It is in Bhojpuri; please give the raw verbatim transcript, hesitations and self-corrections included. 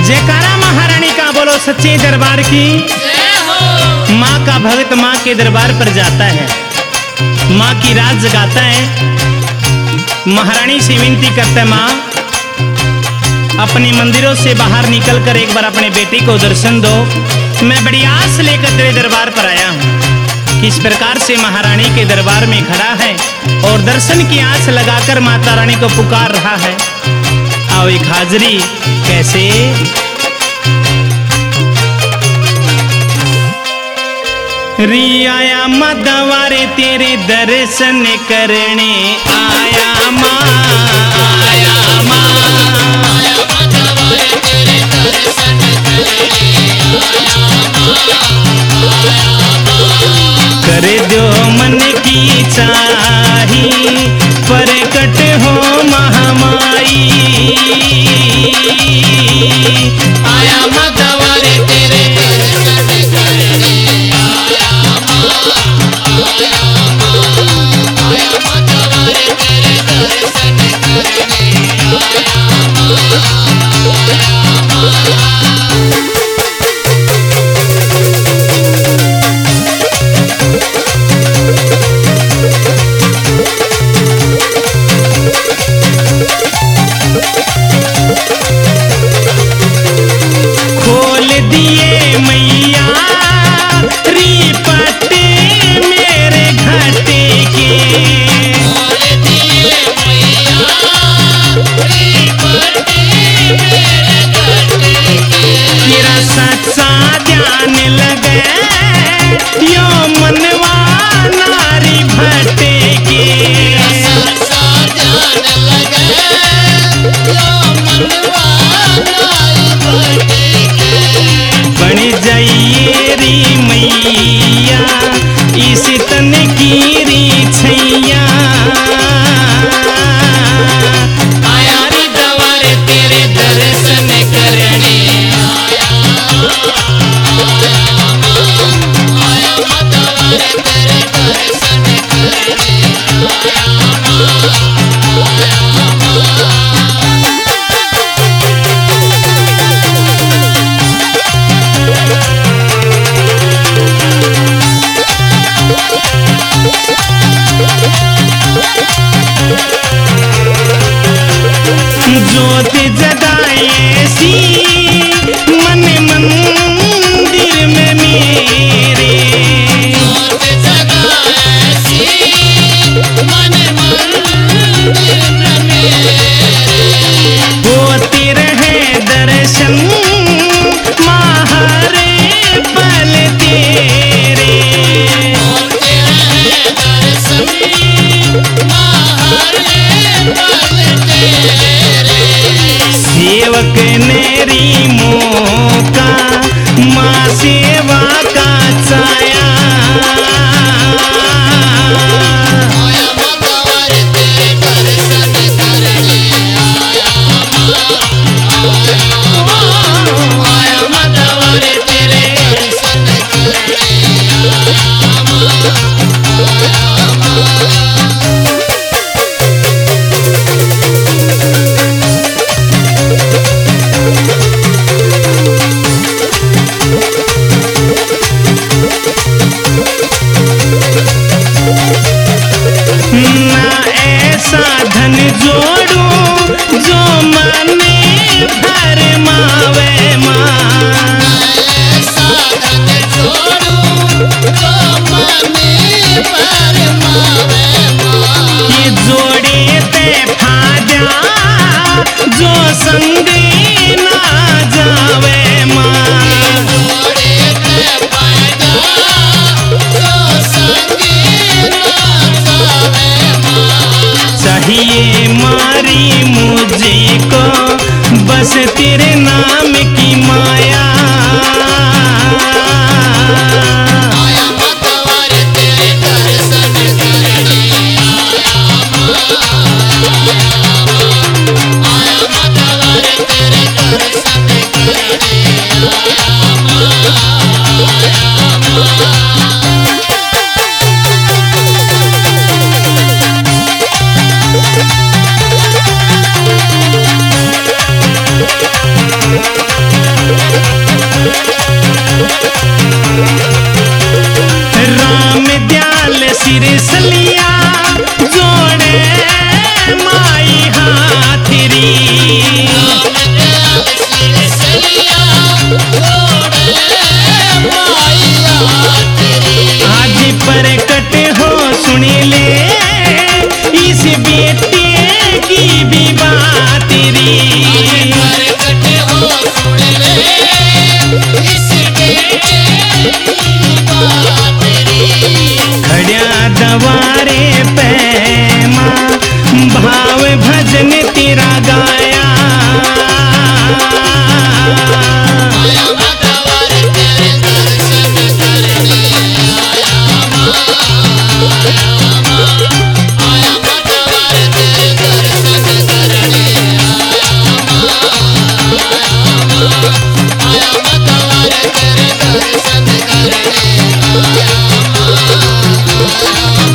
जयकारा महारानी का बोलो सच्चे दरबार की जय हो। माँ का भक्त माँ के दरबार पर जाता है, माँ की राज जगाता है, महारानी से विनती करता है, माँ अपने मंदिरों से बाहर निकलकर एक बार अपने बेटे को दर्शन दो। मैं बड़ी आस लेकर तेरे दरबार पर आया हूँ। किस प्रकार से महारानी के दरबार में खड़ा है और दर्शन की आस लगाकर माता रानी को पुकार रहा है। आओ एक हाजरी कैसे री आया मदवारे तेरे दर्शन करने आया माँ आया माँ आया मधवारे तेरे दर्शन करने आया माँ आया माँ। कर दो मन की चाही प्रकट हो महामाई आया मधवारे तेरे दर्शन करने आया माँ आया माँ। आया मधवारे तेरे दर्शन करने आया माँ आया माँ। खोल दिए मैया री पट्टे मेरे घाटे के खोल दिए मैया री पट्टे मेरे घाटे के। तेरा सच्चा ध्यान लगे यो मनवा नारी भट्टे के सच्चा ध्यान लगे यो मनवा नारी भट्टे के। बन जाइए री मैया इस तन की री छैया आया मधवारे तेरे दर्शन करने आया आया माँ। आया मधवारे तेरे दर्शन करने आया माँ आया माँ। जोत जगाए सी मन मंदिर में मेरे जोत जगाए सी मन मंदिर में मेरे। होते रहे दर्शन महारे पल तेरे होते रहे दर्शन महारे पल तेरे। सेवक नेरी मौका माँ सेवा का छाया आया मधवारे तेरे दर्शन करने आया माँ आया माँ। आया मधवारे तेरे दर्शन करने आया माँ आया माँ। ना ऐसा धन जोड़ू जो माने भर मावे माँ साधन जोड़ू जो मने परमावे माँ। ये जोड़े ते फाजा जो संग ना जावे माँ जोड़े ते फायदा जो संगी ना जावे माँ। चाहिए मारी मुझको बस तेरे नाम की माया आया मधवारे तेरे दर्शन करने आया माँ आया माँ। आया मधवारे तेरे दर्शन करने आया माँ आया माँ। री बेटे की भी बात री प्रकट हो सुन ले इस बेटे की बात री। खड़िया दवारे पे माँ भाव भजन तेरा गाया आया मतवार तेरे दर्शन करने आया माँ, आया माँ। आया मतवार तेरे दर्शन करने आया माँ, आया मतवार तेरे दर्शन करने आया माँ, आया